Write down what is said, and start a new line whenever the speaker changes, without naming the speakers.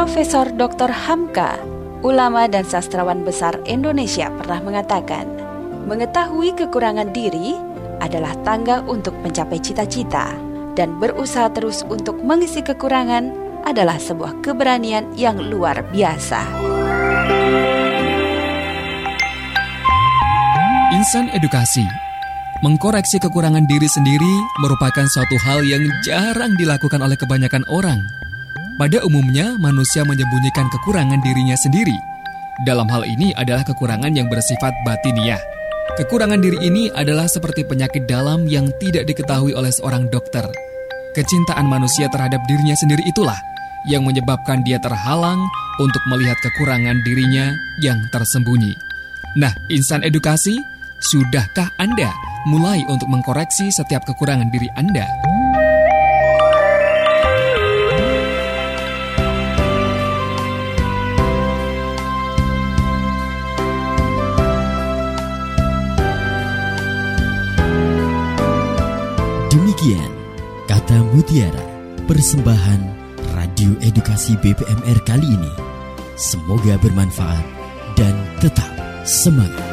Profesor Dr. Hamka, ulama dan sastrawan besar Indonesia, pernah mengatakan, mengetahui kekurangan diri adalah tangga untuk mencapai cita-cita, dan berusaha terus untuk mengisi kekurangan adalah sebuah keberanian yang luar biasa.
Insan Edukasi. Mengkoreksi kekurangan diri sendiri merupakan suatu hal yang jarang dilakukan oleh kebanyakan orang. Pada umumnya, manusia menyembunyikan kekurangan dirinya sendiri. Dalam hal ini adalah kekurangan yang bersifat batiniah. Kekurangan diri ini adalah seperti penyakit dalam yang tidak diketahui oleh seorang dokter. Kecintaan manusia terhadap dirinya sendiri itulah yang menyebabkan dia terhalang untuk melihat kekurangan dirinya yang tersembunyi. Nah, insan edukasi, sudahkah Anda mulai untuk mengkoreksi setiap kekurangan diri Anda?
Demikian kata mutiara persembahan Radio Edukasi BPMR kali ini. Semoga bermanfaat dan tetap semangat.